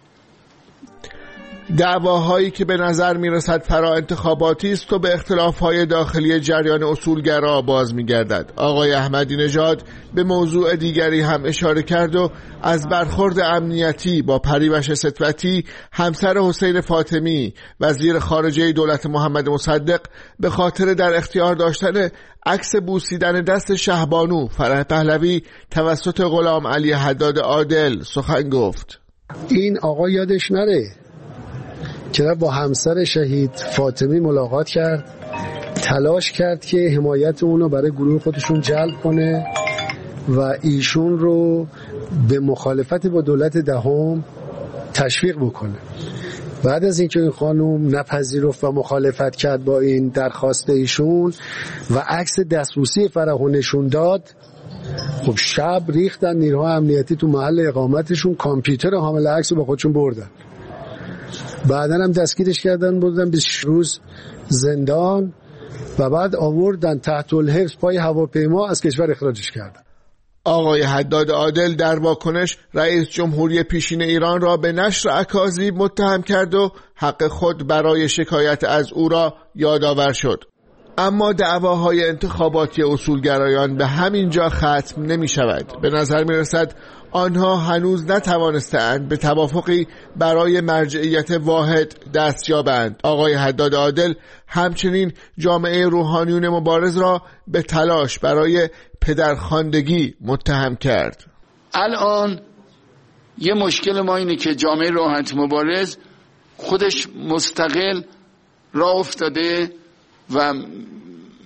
[SPEAKER 15] دعواهایی که به نظر میرسد فرا انتخاباتی است و به اختلافهای داخلی جریان اصولگرا باز میگردد. آقای احمدی نژاد به موضوع دیگری هم اشاره کرد و از برخورد امنیتی با پریوش ستوتی، همسر حسین فاطمی، وزیر خارجه دولت محمد مصدق، به خاطر در اختیار داشتن عکس بوسیدن دست شهبانو فرح پهلوی توسط غلام علی حداد عادل سخن گفت.
[SPEAKER 14] این آقا یادش نره که با همسر شهید فاطمی ملاقات کرد، تلاش کرد که حمایت اونو برای گروه خودشون جلب کنه و ایشون رو به مخالفت با دولت دهم تشویق بکنه. بعد از اینکه این خانم نپذیرفت و مخالفت کرد با این درخواست ایشون و عکس دستبوسی فرحو نشون داد، خب شب ریختن نیروهای امنیتی تو محل اقامتشون، کامپیوتر حامل عکس رو با خودشون بردن. بعدن هم دستگیرش کردن، بردن 20 روز زندان و بعد آوردن تحت الحبس پای هواپیما از کشور اخراجش کردن.
[SPEAKER 15] آقای حداد عادل در واکنش رئیس جمهوری پیشین ایران را به نشر اکاذیب متهم کرد و حق خود برای شکایت از او را یادآور شد. اما دعواهای انتخاباتی اصولگرایان به همین جا ختم نمی شود. به نظر می رسد آنها هنوز نتوانستند به توافقی برای مرجعیت واحد دست یابند. آقای حداد عادل همچنین جامعه روحانیون مبارز را به تلاش برای پدرخواندگی متهم کرد.
[SPEAKER 16] الان یه مشکل ما اینه که جامعه روحانیت مبارز خودش مستقل راه افتاده و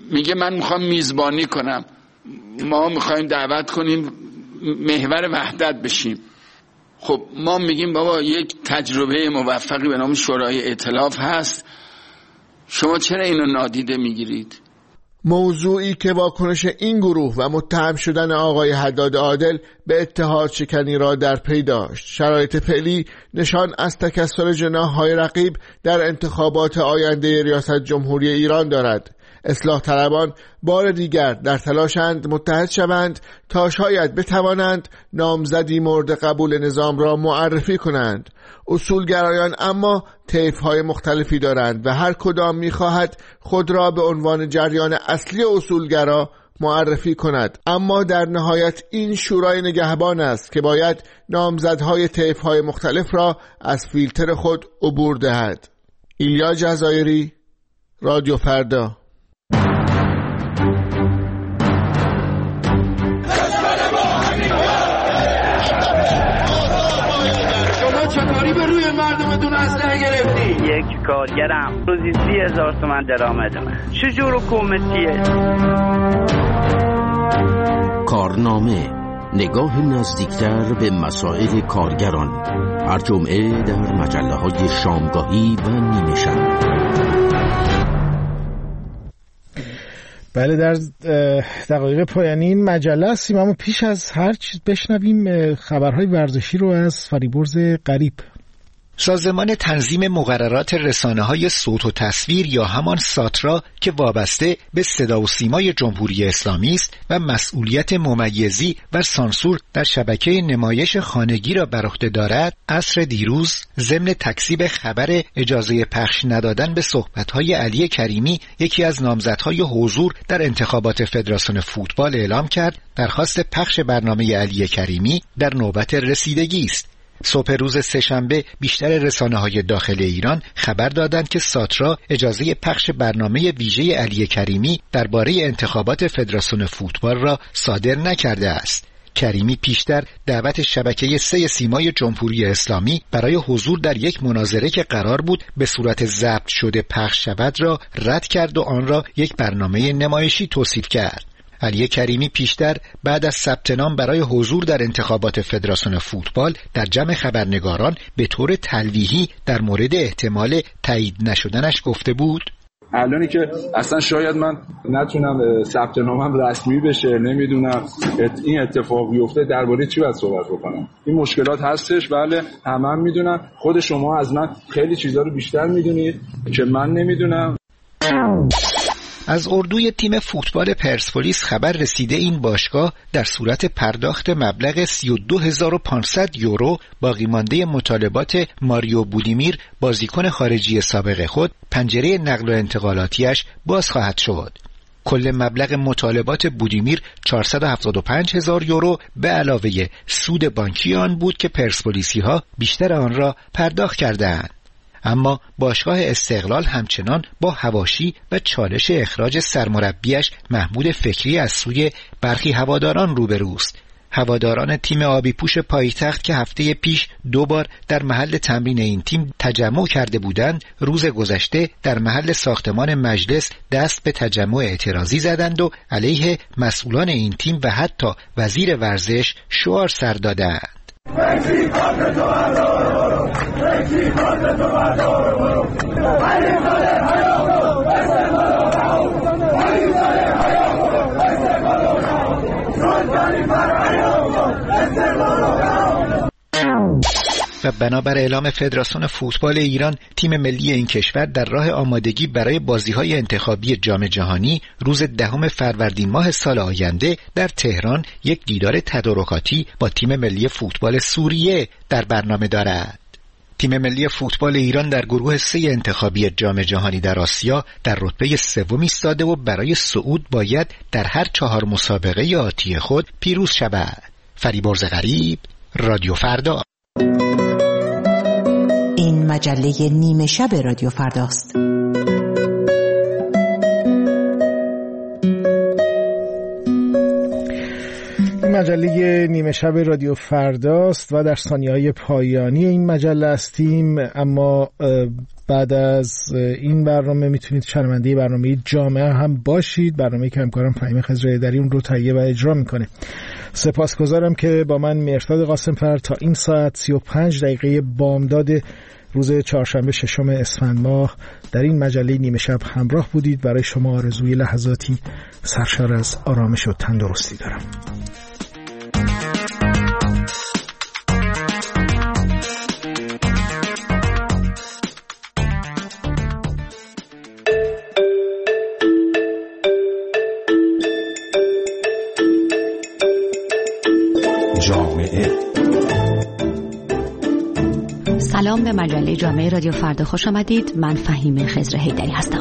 [SPEAKER 16] میگه من میخوام میزبانی کنم، ما میخوایم دعوت کنیم محور وحدت بشیم. خب ما میگیم بابا یک تجربه موفقی به نام شورای ائتلاف هست، شما چرا اینو نادیده میگیرید؟
[SPEAKER 15] موضوعی که واکنش این گروه و متهم شدن آقای حداد عادل به اتحاد شکنی را در پی داشت. شرایط فعلی نشان از تکثر جناح‌های رقیب در انتخابات آینده ریاست جمهوری ایران دارد. اصلاح طلبان بار دیگر در تلاشند متحد شوند تا شاید بتوانند نامزدی مورد قبول نظام را معرفی کنند. اصولگرایان اما طیف‌های مختلفی دارند و هر کدام می‌خواهد خود را به عنوان جریان اصلی اصولگرا معرفی کند، اما در نهایت این شورای نگهبان است که باید نامزدهای طیف‌های مختلف را از فیلتر خود عبور دهد. ایلیا جزایری، رادیو فردا.
[SPEAKER 17] چطوری به روی مردمتون اسلحه گرفتی؟
[SPEAKER 18] یک کارگرم روزی 30,000 تومان درآمد دارم. چجور حکومتیه؟
[SPEAKER 5] کارنامه، نگاه نزدیکتر به مسائل کارگران، هر جمعه در مجله‌های شامگاهی و نیمه شب.
[SPEAKER 1] بله، در دقایق پایانی این مجله هستیم، اما پیش از هر چیز بشنویم خبرهای ورزشی رو از فریبرز غریب.
[SPEAKER 19] سازمان تنظیم مقررات رسانه‌های صوت و تصویر یا همان ساترا که وابسته به صدا و سیمای جمهوری اسلامی است و مسئولیت ممیزی و سانسور در شبکه نمایش خانگی را بر عهده دارد، عصر دیروز ضمن تکذیب خبر اجازه پخش ندادن به صحبت‌های علی کریمی، یکی از نامزدهای حضور در انتخابات فدراسیون فوتبال، اعلام کرد درخواست پخش برنامه علی کریمی در نوبت رسیدگی است. صبح روز سه‌شنبه بیشتر رسانه‌های داخل ایران خبر دادند که ساترا اجازه پخش برنامه ویژه علی کریمی درباره انتخابات فدراسیون فوتبال را صادر نکرده است. کریمی پیشتر دعوت شبکه 3 سیمای جمهوری اسلامی برای حضور در یک مناظره که قرار بود به صورت ضبط شده پخش شود را رد کرد و آن را یک برنامه نمایشی توصیف کرد. علی کریمی پیشتر بعد از ثبت نام برای حضور در انتخابات فدراسیون فوتبال در جمع خبرنگاران به طور تلویحی در مورد احتمال تایید نشدنش گفته بود:
[SPEAKER 20] الانی که اصلا شاید من نتونم ثبت نامم رسمی بشه، نمیدونم این اتفاق بیفته، درباره چی باید صحبت بکنم. این مشکلات هستش، بله همه میدونن، خود شما از من خیلی چیزا رو بیشتر میدونید که من نمیدونم.
[SPEAKER 19] از اردوی تیم فوتبال پرسپولیس خبر رسیده این باشگاه در صورت پرداخت مبلغ 32,500 یورو باقی مانده مطالبات ماریو بودیمیر، بازیکن خارجی سابق خود، پنجره نقل و انتقالاتیش باز خواهد شد. کل مبلغ مطالبات بودیمیر 475,000 یورو به علاوه سود بانکی آن بود که پرسپولیسی‌ها بیشتر آن را پرداخت کردند. اما باشگاه استقلال همچنان با حواشی و چالش اخراج سرمربیش محمود فکری از سوی برخی هواداران روبروست. هواداران تیم آبی پوش پایتخت که هفته پیش 2 بار در محل تمرین این تیم تجمع کرده بودند، روز گذشته در محل ساختمان مجلس دست به تجمع اعتراضی زدند و علیه مسئولان این تیم و حتی وزیر ورزش شعار سر دادند. و بنابر اعلام فدراسیون فوتبال ایران، تیم ملی این کشور در راه آمادگی برای بازی‌های انتخابی جام جهانی روز 10 فروردین ماه سال آینده در تهران یک دیدار تدارکاتی با تیم ملی فوتبال سوریه در برنامه دارد. تیم ملی فوتبال ایران در گروه 3 انتخابی جام جهانی در آسیا در رتبه 3 ایستاده و برای صعود باید در هر 4 مسابقه آتی خود پیروز شود. فریبرز غریب، رادیو فردا.
[SPEAKER 21] این مجله نیمه شب رادیو فرداست.
[SPEAKER 1] مجله نیمه شب رادیو فرداست و در ثانیه‌های پایانی این مجله هستیم، اما بعد از این برنامه میتونید شنونده برنامه جامعه هم باشید، برنامه‌ای که همکارم فهیم خضر هیدری اون رو تهیه و اجرا میکنه. سپاسگزارم که با من مرداد قاسم‌فر تا این ساعت 35 دقیقه بامداد روز چهارشنبه 6 اسفند ماه در این مجله نیمه شب همراه بودید. برای شما آرزوی لحظاتی سرشار از آرامش و تندرستی دارم.
[SPEAKER 2] سلام به مجله جامعه رادیو فردا خوش آمدید. من فهیم خضر هیدری هستم.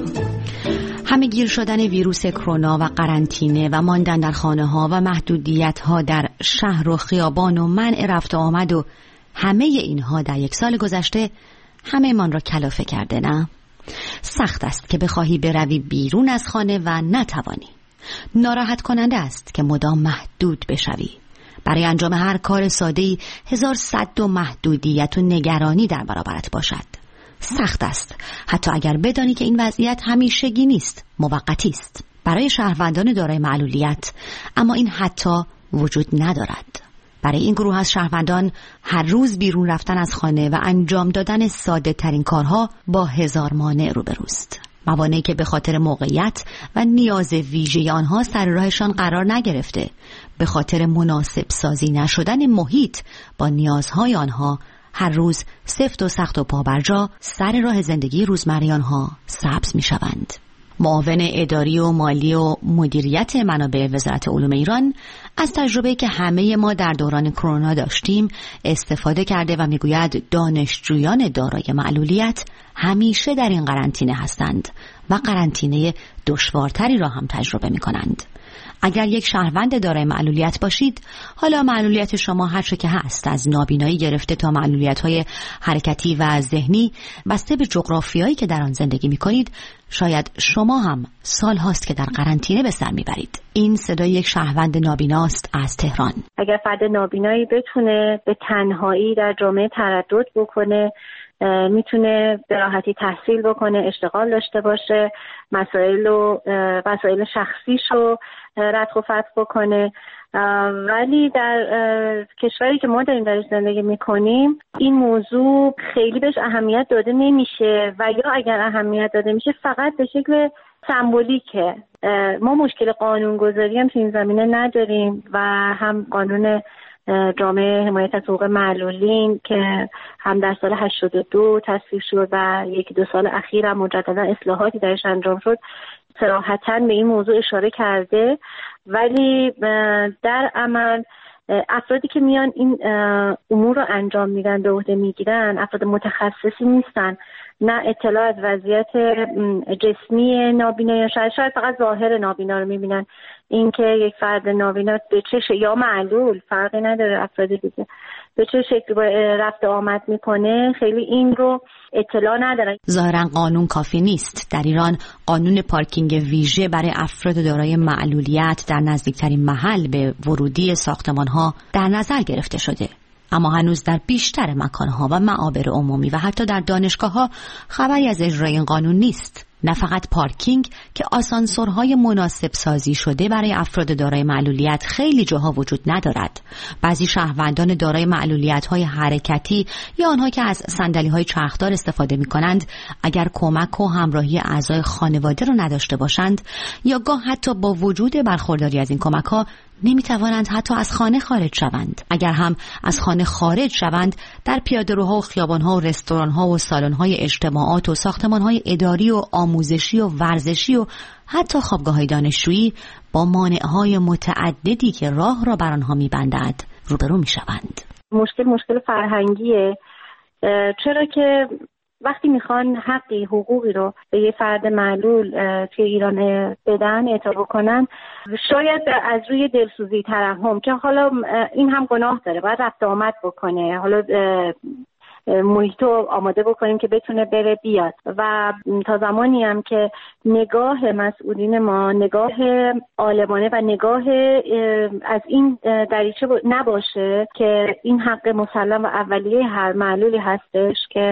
[SPEAKER 2] همه گیر شدن ویروس کرونا و قرنطینه و ماندن در خانه ها و محدودیت ها در شهر و خیابان و منع رفت و آمد و همه اینها در یک سال گذشته همه من را کلافه کرده، نه؟ سخت است که بخواهی بروی بیرون از خانه و نتوانی. ناراحت کننده است که مدام محدود بشوی. برای انجام هر کار ساده‌ای 1100 محدودیت و نگرانی در برابرت باشد. سخت است حتی اگر بدانی که این وضعیت همیشگی نیست، موقتی است. برای شهروندان دارای معلولیت اما این حتی وجود ندارد. برای این گروه از شهروندان هر روز بیرون رفتن از خانه و انجام دادن ساده ترین کارها با هزار مانع روبروست. موانعی که به خاطر موقعیت و نیاز ویژه آنها سر راهشان قرار نگرفته، به خاطر مناسب سازی نشدن محیط با نیازهای آنها هر روز سفت و سخت و پابرجا سر راه زندگی روزمره آنها سبز می شوند. معاون اداری و مالی و مدیریت منابع وزارت علوم ایران از تجربه‌ای که همه ما در دوران کرونا داشتیم استفاده کرده و میگوید دانشجویان دارای معلولیت همیشه در این قرنطینه هستند و قرنطینه دشوارتری را هم تجربه می‌کنند. اگر یک شهروند دارای معلولیت باشید، حالا معلولیت شما هر چه که هست، از نابینایی گرفته تا معلولیت‌های حرکتی و ذهنی، بسته به جغرافیایی که در آن زندگی می‌کنید، شاید شما هم سال هاست که در قرنطینه به سر میبرید. این صدای یک شهروند نابیناست از تهران.
[SPEAKER 22] اگر فرد نابینایی بتونه به تنهایی در جامعه تردد بکنه، میتونه به راحتی تحصیل بکنه، اشتغال داشته باشه، مسائل شخصیشو ردخ و فتح بکنه، ولی در کشوری که ما داریم درش زندگی میکنیم این موضوع خیلی بهش اهمیت داده نمیشه و یا اگر اهمیت داده میشه فقط به شکل سمبولیکه. ما مشکل قانونگذاری هم تو این زمینه نداریم و هم قانون جامعه حمایت از حقوق معلولین که هم در سال 82 تصویب شد و یکی دو سال اخیر هم مجددا اصلاحاتی درش انجام شد صراحتاً به این موضوع اشاره کرده، ولی در عمل افرادی که میان این امور رو انجام میدن، به عهده میگیرن، افراد متخصصی نیستن، نه اطلاع از وضعیت جسمی نابینا یا شاید فقط ظاهر نابینا رو میبینن. این که یک فرد نابینا به چه یا معلول فرقی نداره، افراد دیگه به چه شکلی رفت آمد میکنه خیلی این رو اطلاع ندارن.
[SPEAKER 2] ظاهرا قانون کافی نیست. در ایران قانون پارکینگ ویژه برای افراد دارای معلولیت در نزدیکترین محل به ورودی ساختمان‌ها در نظر گرفته شده، اما هنوز در بیشتر مکانها و معابر عمومی و حتی در دانشگاه‌ها خبری از اجرای این قانون نیست. نه فقط پارکینگ که آسانسورهای مناسب سازی شده برای افراد دارای معلولیت خیلی جاها وجود ندارد. بعضی شهروندان دارای معلولیت‌های حرکتی یا آنها که از صندلی‌های چرخدار استفاده می‌کنند، اگر کمک و همراهی اعضای خانواده را نداشته باشند یا گاه حتی با وجود برخورداری از این کمک‌ها نمی‌توانند حتی از خانه خارج شوند. اگر هم از خانه خارج شوند، در پیاده‌روها و خیابان‌ها و رستوران‌ها و سالن‌های اجتماعات و ساختمان‌های اداری و آموزشی و ورزشی و حتی خوابگاه‌های دانشجویی با مانع‌های متعددی که راه را بر آنها می‌بندد روبرو می‌شوند.
[SPEAKER 22] مشکل فرهنگیه، چرا که وقتی میخوان حقی حقوقی رو به یه فرد معلول توی ایران بدن اعطا بکنن، شاید از روی دلسوزی ترحم که حالا این هم گناه داره، باید رفت آمد بکنه، حالا محیطو آماده بکنیم که بتونه بره بیاد و تا زمانی هم که نگاه مسئولین ما نگاه عالمانه و نگاه از این دریچه نباشه که این حق مسلم و اولیه هر معلولی هستش که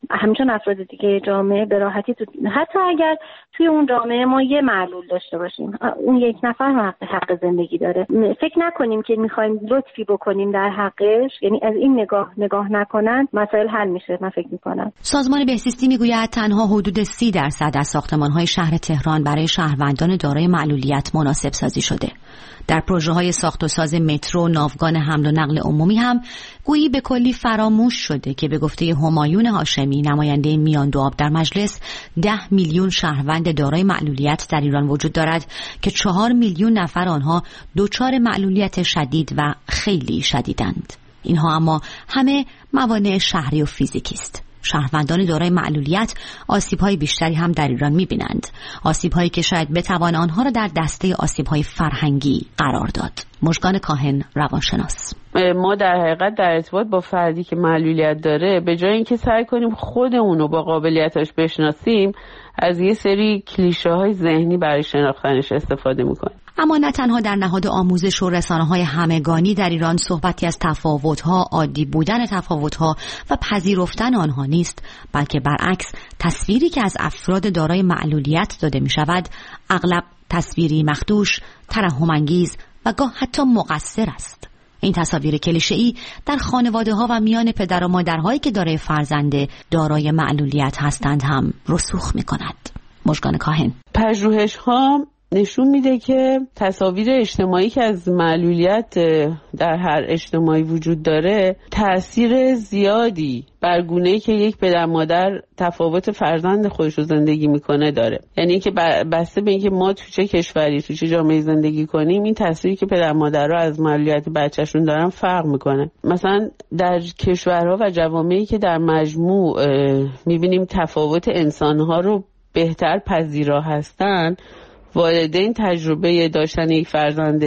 [SPEAKER 22] همچون افراد دیگه جامعه به راحتی حتی اگر توی اون جامعه ما یه معلول داشته باشیم، اون یک نفر حق زندگی داره. فکر نکنیم که میخوایم لطفی بکنیم در حقش، یعنی از این نگاه نکنن مسائل حل میشه. من فکر میکنم
[SPEAKER 2] سازمان بهزیستی میگوید تنها حدود 30% از ساختمان‌های شهر تهران برای شهروندان دارای معلولیت مناسب سازی شده. در پروژه‌های ساخت و ساز مترو، ناوگان حمل و نقل عمومی هم گویی به کلی فراموش شده که به گفته همایون هاشمی، نماینده میان دو آب در مجلس، 10 میلیون شهروند دارای معلولیت در ایران وجود دارد که 4 میلیون نفر آنها دچار معلولیت شدید و خیلی شدیدند. اینها اما همه موانع شهری و فیزیکی است. شهروندان دارای معلولیت آسیب‌های بیشتری هم در ایران می‌بینند، آسیب‌هایی که شاید بتوان آنها را در دسته آسیب‌های فرهنگی قرار داد. مژگان کاهن، روانشناس:
[SPEAKER 3] ما در حقیقت در ارتباط با فردی که معلولیت داره، به جای اینکه سعی کنیم خودمون رو با قابلیتاش بشناسیم، از یه سری کلیشه‌های ذهنی برای شناختنش استفاده می‌کنیم.
[SPEAKER 2] اما نه تنها در نهاد آموزش و رسانه‌های همگانی در ایران صحبتی از تفاوت‌ها، عادی بودن تفاوت‌ها و پذیرفتن آنها نیست، بلکه برعکس تصویری که از افراد دارای معلولیت داده می‌شود اغلب تصویری مخدوش، ترحم‌انگیز و گاه حتی مقصر است. این تصاویر کلیشه‌ای در خانواده‌ها و میان پدر و مادرهایی که دارای فرزند دارای معلولیت هستند هم رسوخ می‌کند. مژگان کاهن:
[SPEAKER 3] پژوهش‌ها نشون میده که تصاویر اجتماعی که از معلولیت در هر اجتماعی وجود داره تأثیر زیادی بر گونه‌ای که یک پدر مادر تفاوت فرزند خودش رو زندگی میکنه داره. یعنی اینکه بسته به اینکه ما تو چه کشوری، تو چه جامعه‌ای زندگی کنیم، این تأثیری که پدر مادرها از معلولیت بچه‌شون دارن فرق میکنه. مثلا در کشورها و جوامعی که در مجموع میبینیم تفاوت انسان‌ها رو بهتر پذیرا هستن، والدین تجربه داشتن یک فرزند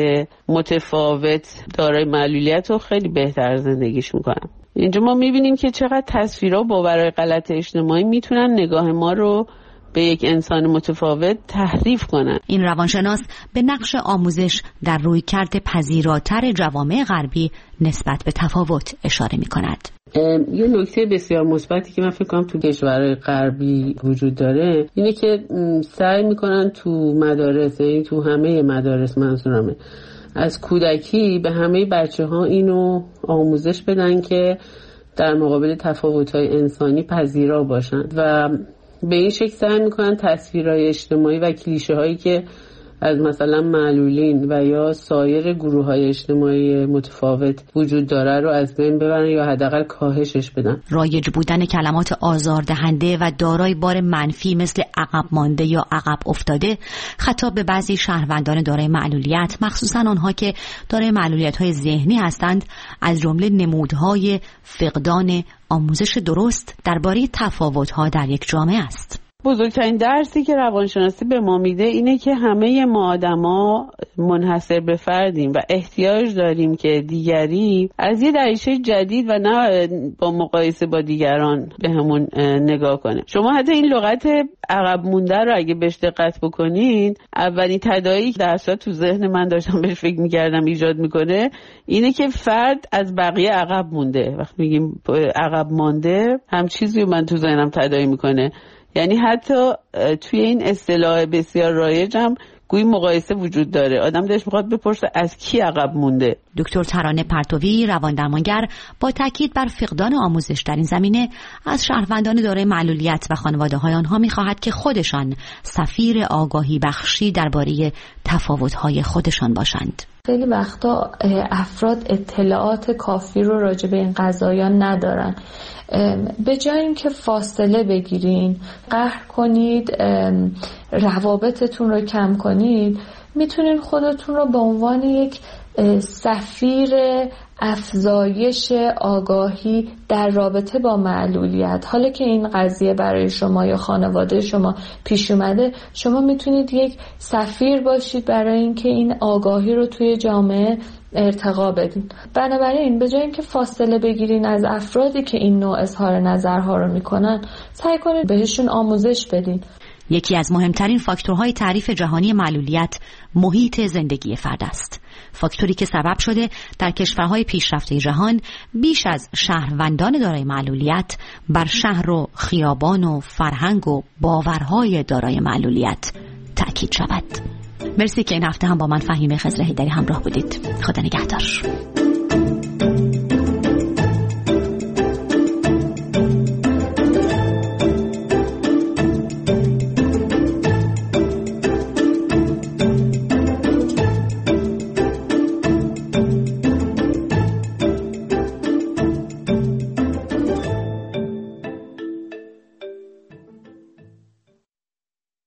[SPEAKER 3] متفاوت دارای معلولیت رو خیلی بهتر زندگیش میکنن. اینجا ما میبینیم که چقدر تصویرها باورهای غلط اجتماعی میتونن نگاه ما رو به یک انسان متفاوت تحریف کنن.
[SPEAKER 2] این روانشناس به نقش آموزش در رویکرد پذیراتر جوامع غربی نسبت به تفاوت اشاره میکند.
[SPEAKER 3] یه نکته بسیار مثبتی که من فکر کنم تو کشورهای غربی وجود داره اینه که سعی میکنن تو مدارس، یعنی تو همه مدارس منظورمه، از کودکی به همه بچه‌ها اینو آموزش بدن که در مقابل تفاوت‌های انسانی پذیرا باشن و به این شکل سعی میکنن تصویرهای اجتماعی و کلیشه‌هایی که از مثلا معلولین و یا سایر گروه‌های اجتماعی متفاوت وجود داره رو از بین ببرن یا حداقل کاهشش بدن.
[SPEAKER 2] رایج بودن کلمات آزاردهنده و دارای بار منفی مثل عقب مانده یا عقب افتاده خطاب به بعضی شهروندان دارای معلولیت، مخصوصا آنها که دارای معلولیت‌های ذهنی هستند، از جمله نمودهای فقدان آموزش درست درباره تفاوت‌ها در یک جامعه است.
[SPEAKER 3] بزرگترین درسی که روانشناسی به ما میده اینه که همه ما آدما منحصر به فردیم و احتیاج داریم که دیگری از یه دریچه جدید و نه با مقایسه با دیگران به همون نگاه کنه. شما حتی این لغت عقب مونده رو اگه بهش دقت بکنین، اولین تداعی که در تو ذهن من داشتم بهش فکر میکردم ایجاد میکنه اینه که فرد از بقیه عقب مونده. وقتی میگیم عقب مانده، هم چیزی من تو ذهنم تداعی میکنه. یعنی حتی توی این اصطلاح بسیار رایجم گویی مقایسه وجود داره. آدم دلش میخواد بپرسه از کی عقب مونده.
[SPEAKER 2] دکتر ترانه پرتوی، رواندرمانگر، با تاکید بر فقدان آموزش در این زمینه از شهروندان دارای معلولیت و خانواده‌های آنها میخواهد که خودشان سفیر آگاهی بخشی درباره تفاوت‌های خودشان باشند.
[SPEAKER 4] خیلی وقتا افراد اطلاعات کافی رو راجع به این قضايا ندارن. به جای اینکه فاصله بگیرین، قهر کنید، روابطتون رو کم کنید، میتونین خودتون رو به عنوان یک سفیر افزایش آگاهی در رابطه با معلولیت، حالا که این قضیه برای شما یا خانواده شما پیش اومده، شما میتونید یک سفیر باشید برای اینکه این آگاهی رو توی جامعه ارتقا بدین. بنابراین به جای اینکه فاصله بگیرین از افرادی که این نوع اظهار نظرها رو میکنن، سعی کنید بهشون آموزش بدین.
[SPEAKER 2] یکی از مهمترین فاکتورهای تعریف جهانی معلولیت محیط زندگی فرد است. فاکتوری که سبب شده در کشورهای پیشرفته جهان بیش از شهروندان دارای معلولیت بر شهر و خیابان و فرهنگ و باورهای دارای معلولیت تأکید شود. مرسی که این هفته هم با من فهیمه خضر حیدری همراه بودید. خدا نگهدار.